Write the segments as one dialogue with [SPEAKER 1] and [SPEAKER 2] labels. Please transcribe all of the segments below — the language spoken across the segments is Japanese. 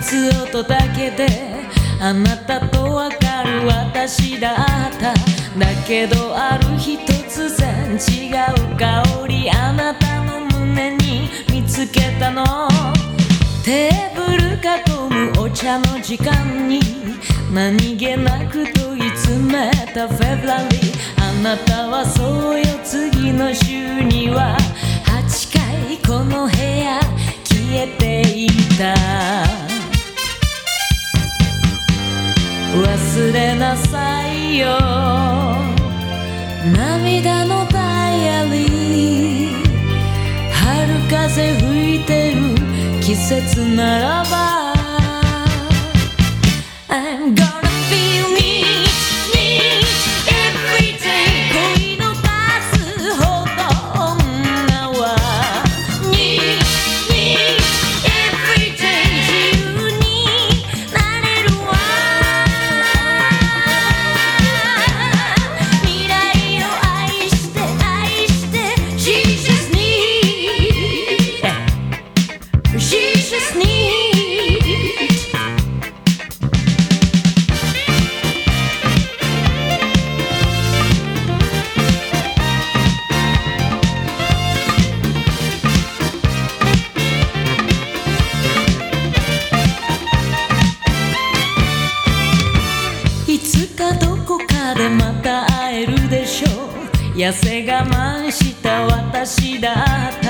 [SPEAKER 1] つ音だけであなたとわかる私だった。だけどある日突然違う香りあなたの胸に見つけたの。テーブル囲むお茶の時間に何気なく問い詰めたフェブラリー。あなたはそうよ、次の週には8回この部屋消えていた。忘れなさいよ涙のダイアリー。春風吹いてる季節ならば I'm gonna feel me every day 恋の数ほど女は Me every day 自由になれるわ。未来を愛して愛して She just need She just need いつかどこかでまた会えるでしょう。痩せ我慢した私だった。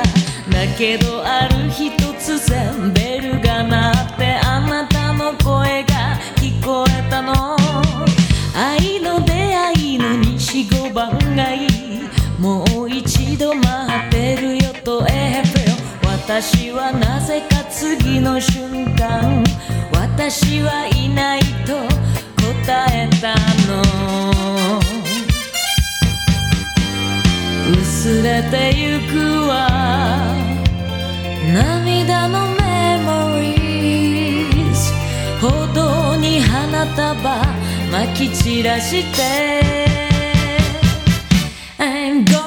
[SPEAKER 1] だけどある日突然ベルが鳴ってあなたの声が聞こえたの。愛の出会いの西5番街もう一度待ってるよとエフェロ。私はなぜか次の瞬間私はいないと答えたの。薄れてゆくわ涙のメモリーズ。歩道に花束まき散らして I'm